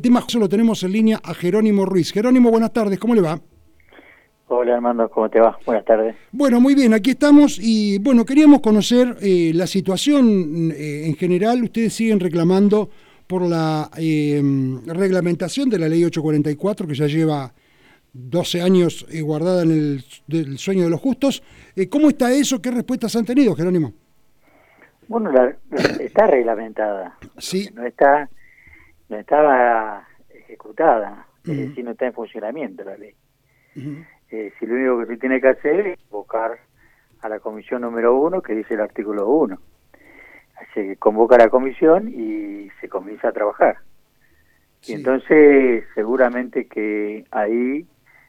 el tema, lo tenemos en línea a Jerónimo Ruiz. Jerónimo, buenas tardes, ¿cómo le va? Hola Armando, ¿cómo te va? Buenas tardes. Bueno, muy bien, aquí estamos y bueno, queríamos conocer la situación en general. Ustedes siguen reclamando por la reglamentación de la ley 844, que ya lleva 12 años guardada en el sueño de los justos. ¿Cómo está eso? ¿Qué respuestas han tenido, Jerónimo? Bueno, está reglamentada. Sí. No estaba ejecutada, es decir, no está en funcionamiento la ley. Si lo único que se tiene que hacer es convocar a la comisión número 1, que dice el artículo 1. Se convoca a la comisión y se comienza a trabajar. Sí. Y entonces seguramente que ahí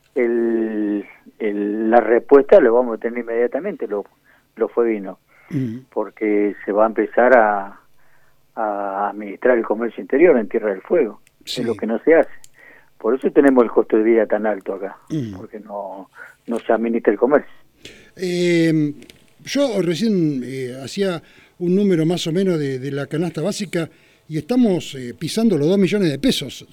la respuesta lo vamos a tener inmediatamente, los fueguinos, porque se va a empezar a administrar el comercio interior en Tierra del Fuego, sí. Es lo que no se hace. Por eso tenemos el costo de vida tan alto acá, porque no se administra el comercio. Yo recién hacía un número más o menos de la canasta básica y estamos pisando los 2 millones de pesos.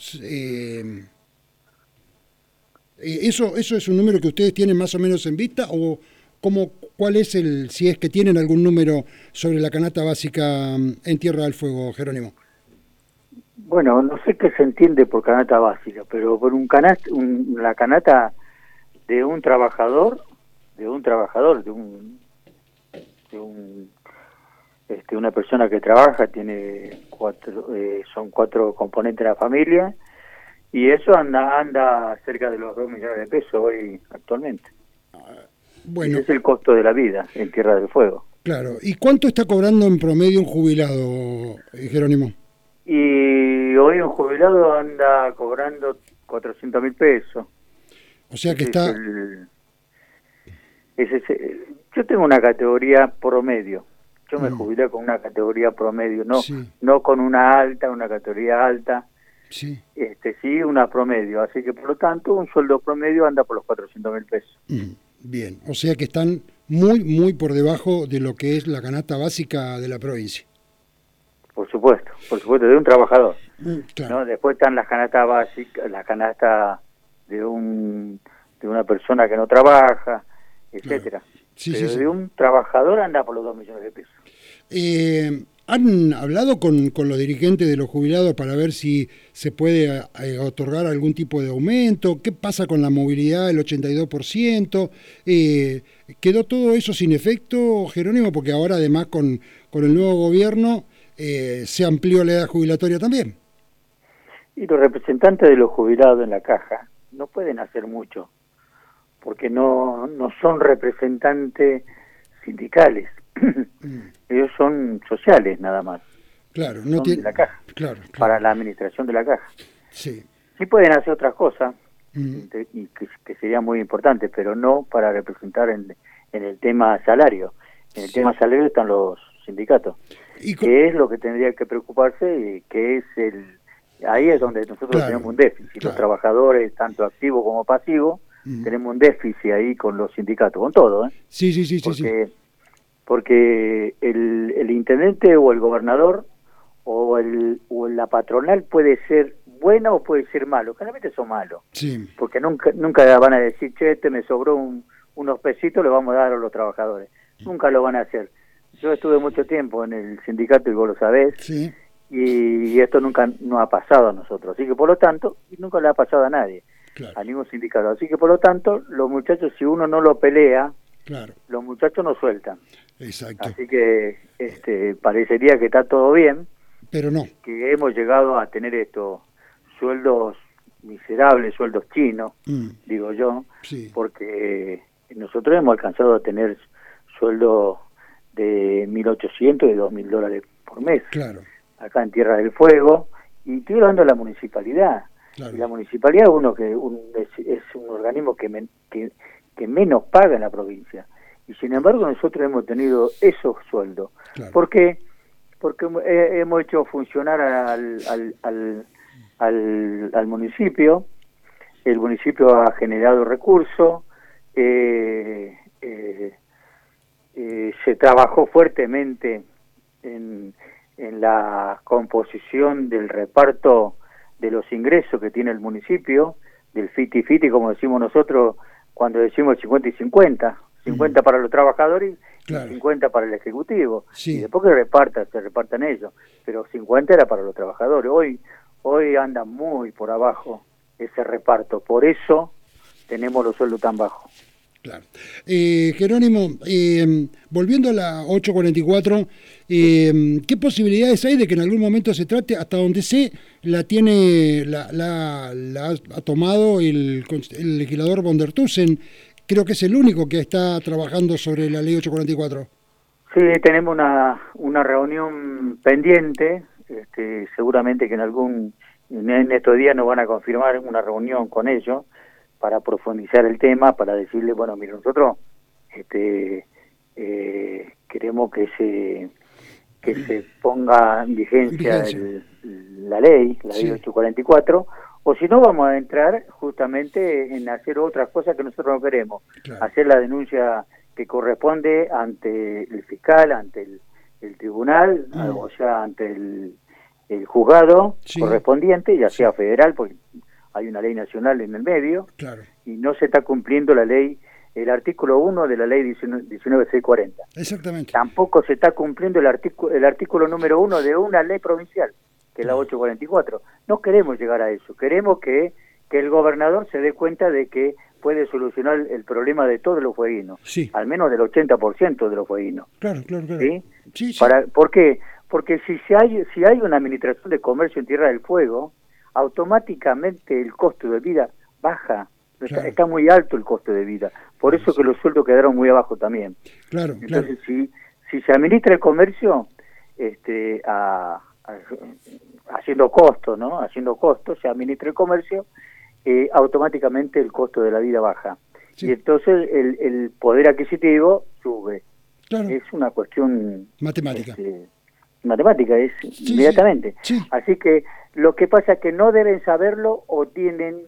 ¿Eso es un número que ustedes tienen más o menos en vista o cuál es si es que tienen algún número sobre la canasta básica en Tierra del Fuego, Jerónimo? Bueno, no sé qué se entiende por canasta básica, pero por la canasta de un trabajador, una persona que trabaja, tiene son 4 componentes de la familia, y eso anda cerca de los 2 millones de pesos hoy actualmente. Bueno, ese es el costo de la vida en Tierra del Fuego. Claro. ¿Y cuánto está cobrando en promedio un jubilado, Jerónimo? Y hoy un jubilado anda cobrando 400.000 pesos. O sea que está... Yo tengo una categoría promedio. Yo me jubilé con una categoría promedio, no con una categoría alta. Sí. Sí, una promedio. Así que, por lo tanto, un sueldo promedio anda por los 400.000 pesos. Bien. O sea que están muy, muy por debajo de lo que es la canasta básica de la provincia. Por supuesto, de un trabajador. Claro. ¿No? Después están las canastas básicas, la canasta de una persona que no trabaja, etcétera. Claro. Sí, pero sí. de un trabajador anda por los 2 millones de pesos. ¿Han hablado con los dirigentes de los jubilados para ver si se puede otorgar algún tipo de aumento? ¿Qué pasa con la movilidad, el 82%? ¿Quedó todo eso sin efecto, Jerónimo? Porque ahora además con el nuevo gobierno se amplió la edad jubilatoria también. Y los representantes de los jubilados en la caja no pueden hacer mucho, porque no son representantes sindicales. Ellos son sociales nada más. Claro, no tienen de la caja. Claro. Para la administración de la caja. Sí pueden hacer otras cosas y que sería muy importante, pero no para representar en el tema salario. En el tema salario están los sindicatos, que es lo que tendría que preocuparse, y que es ahí es donde nosotros tenemos un déficit. Los trabajadores, tanto activos como pasivos, tenemos un déficit ahí con los sindicatos, con todo, ¿eh? Sí. Porque el intendente o el gobernador o la patronal puede ser buena o puede ser malo. Generalmente son malos. Sí. Porque nunca van a decir, che, me sobró unos pesitos, le vamos a dar a los trabajadores. Nunca lo van a hacer. Yo estuve mucho tiempo en el sindicato y vos lo sabés. Sí. Y esto nunca nos ha pasado a nosotros. Así que, por lo tanto, nunca le ha pasado a nadie. Claro. A ningún sindicato. Así que, por lo tanto, los muchachos, si uno no lo pelea, los muchachos no sueltan. Exacto. Así que parecería que está todo bien, pero no. Que hemos llegado a tener estos sueldos miserables, sueldos chinos, digo yo, porque nosotros hemos alcanzado a tener sueldos de 1.800 y $2.000 por mes, acá en Tierra del Fuego, y estoy hablando de la municipalidad. Y la municipalidad es un organismo que menos paga en la provincia. Y sin embargo nosotros hemos tenido esos sueldos. ¿Por qué? Porque hemos hecho funcionar al municipio. El municipio ha generado recursos, se trabajó fuertemente en la composición del reparto de los ingresos que tiene el municipio, del fiti-fiti, como decimos nosotros, cuando decimos 50 y 50, 50 para los trabajadores y 50 para el Ejecutivo, y después que se repartan ellos, pero 50 era para los trabajadores. Hoy anda muy por abajo ese reparto, por eso tenemos los sueldos tan bajos. Claro. Jerónimo, volviendo a la 844, ¿qué posibilidades hay de que en algún momento se trate, hasta donde sé, la ha tomado el legislador von der Tussen? Creo que es el único que está trabajando sobre la ley 844. Sí, tenemos una reunión pendiente, seguramente que en estos días nos van a confirmar una reunión con ellos para profundizar el tema, para decirle, bueno, mire, nosotros queremos que se ponga en vigencia la ley 844, o si no vamos a entrar justamente en hacer otras cosas que nosotros no queremos, hacer la denuncia que corresponde ante el fiscal, ante el tribunal, o sea, ante el juzgado correspondiente, ya sea federal, porque hay una ley nacional en el medio, y no se está cumpliendo la ley, el artículo 1 de la ley 19640. Exactamente. Tampoco se está cumpliendo el artículo número 1 de una ley provincial, que es la 844. No queremos llegar a eso, queremos que el gobernador se dé cuenta de que puede solucionar el problema de todos los fueguinos, al menos del 80% de los fueguinos. Claro. ¿Sí? Sí. ¿Por qué? Porque si hay una administración de comercio en Tierra del Fuego, automáticamente el costo de vida baja. Está muy alto el costo de vida, por eso que los sueldos quedaron muy abajo también. Entonces, si se administra el comercio haciendo costos, ¿no? Haciendo costos, se administra el comercio, automáticamente el costo de la vida baja. Y entonces el poder adquisitivo sube. Es una cuestión matemática. Matemática, es inmediatamente. Así que lo que pasa es que no deben saberlo o tienen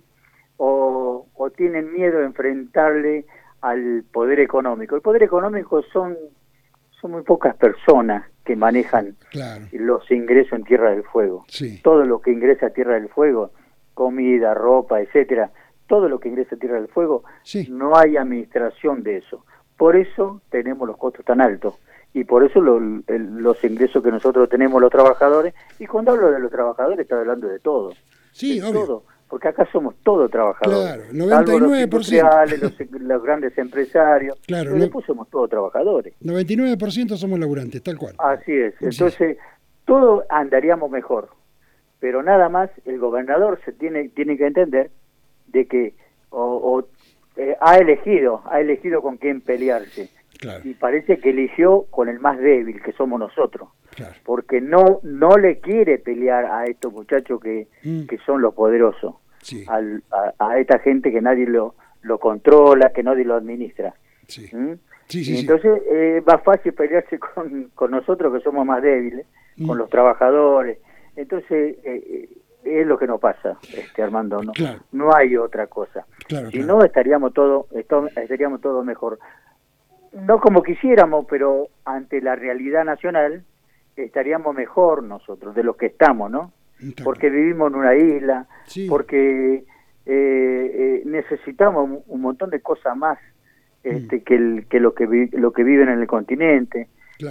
miedo de enfrentarle al poder económico. El poder económico son muy pocas personas que manejan los ingresos en Tierra del Fuego. Todo lo que ingresa a Tierra del Fuego, comida, ropa, etcétera, todo lo que ingresa a Tierra del Fuego, no hay administración de eso. Por eso tenemos los costos tan altos. Y por eso los ingresos que nosotros tenemos los trabajadores, y cuando hablo de los trabajadores estoy hablando de todo. Todo, porque acá somos todos trabajadores. 99%. Los industriales, los grandes empresarios, pero después somos todos trabajadores. 99% somos laburantes, tal cual. Así es, entonces todos andaríamos mejor, pero nada más el gobernador se tiene que entender de que ha elegido con quién pelearse. Y parece que eligió con el más débil, que somos nosotros, porque no le quiere pelear a estos muchachos que son los poderosos, a esta gente que nadie lo controla, que nadie lo administra. Entonces es más fácil pelearse con nosotros, que somos más débiles, con los trabajadores. Entonces es lo que nos pasa, Armando, no hay otra cosa. Si no, estaríamos todos mejor. No como quisiéramos, pero ante la realidad nacional estaríamos mejor nosotros de los que estamos, ¿no? Porque vivimos en una isla, porque necesitamos un montón de cosas más que lo que viven en el continente,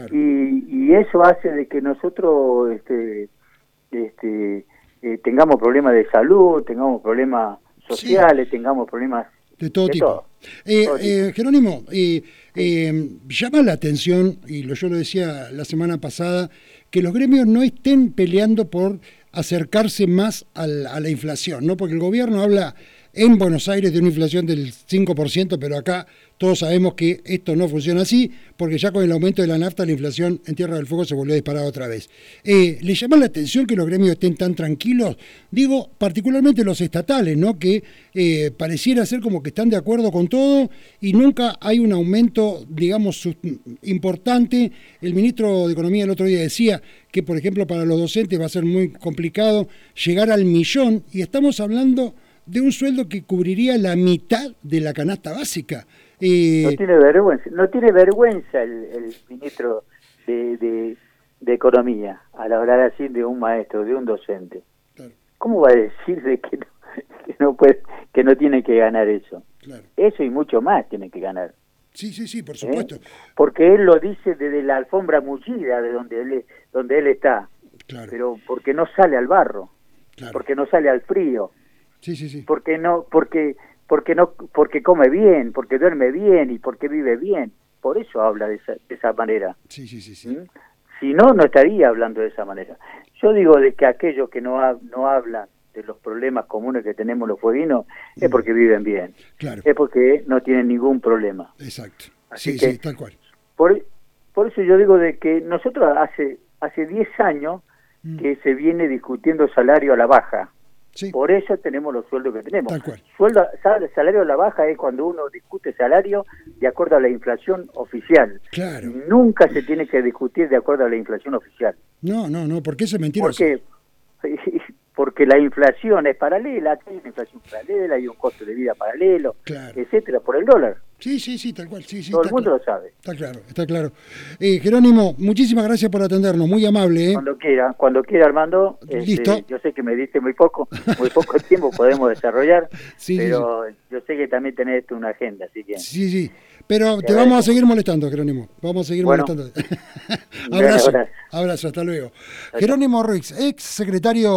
y eso hace de que nosotros tengamos problemas de salud, tengamos problemas sociales, tengamos problemas de todo tipo. Jerónimo, llama la atención, y yo lo decía la semana pasada, que los gremios no estén peleando por acercarse más a la inflación, ¿no? Porque el gobierno habla en Buenos Aires de una inflación del 5%, pero acá todos sabemos que esto no funciona así, porque ya con el aumento de la nafta la inflación en Tierra del Fuego se volvió a disparar otra vez. ¿Le llama la atención que los gremios estén tan tranquilos? Digo, particularmente los estatales, ¿no? Que pareciera ser como que están de acuerdo con todo y nunca hay un aumento, digamos, importante. El ministro de Economía el otro día decía que, por ejemplo, para los docentes va a ser muy complicado llegar al 1.000.000, y estamos hablando de un sueldo que cubriría la mitad de la canasta básica. No tiene vergüenza el ministro de Economía al hablar así de un maestro, de un docente. ¿cómo va a decir de que no puede, que no tiene que ganar eso? Claro. Eso y mucho más tiene que ganar. Sí, por supuesto. Porque él lo dice desde la alfombra mullida de donde él está. Claro. Pero porque no sale al barro. Claro. Porque no sale al frío. Sí. Porque come bien, porque duerme bien y porque vive bien. Por eso habla de esa manera. Sí. ¿Mm? Si no, no estaría hablando de esa manera. Yo digo de que aquellos que no hablan de los problemas comunes que tenemos los fueguinos es porque viven bien. Claro. Es porque no tienen ningún problema. Exacto. Así sí, tal cual. Por eso yo digo de que nosotros hace 10 años que se viene discutiendo salario a la baja. Sí. Por eso tenemos los sueldos que tenemos. Tal cual. Salario a la baja es cuando uno discute salario de acuerdo a la inflación oficial. Claro. Nunca se tiene que discutir de acuerdo a la inflación oficial. No, porque eso es mentiroso. Porque la inflación es paralela, hay una inflación paralela, hay un costo de vida paralelo, claro, etcétera, por el dólar. Sí, tal cual. Sí, todo el mundo lo sabe. Está claro. Jerónimo, muchísimas gracias por atendernos, muy amable. Cuando quiera, Armando. Listo. Yo sé que me diste muy poco tiempo podemos desarrollar, pero yo sé que también tenés una agenda, así que... Sí, pero te vamos a seguir molestando, Jerónimo. Vamos a seguir molestando. Abrazo, hasta luego. Jerónimo Ruiz, ex secretario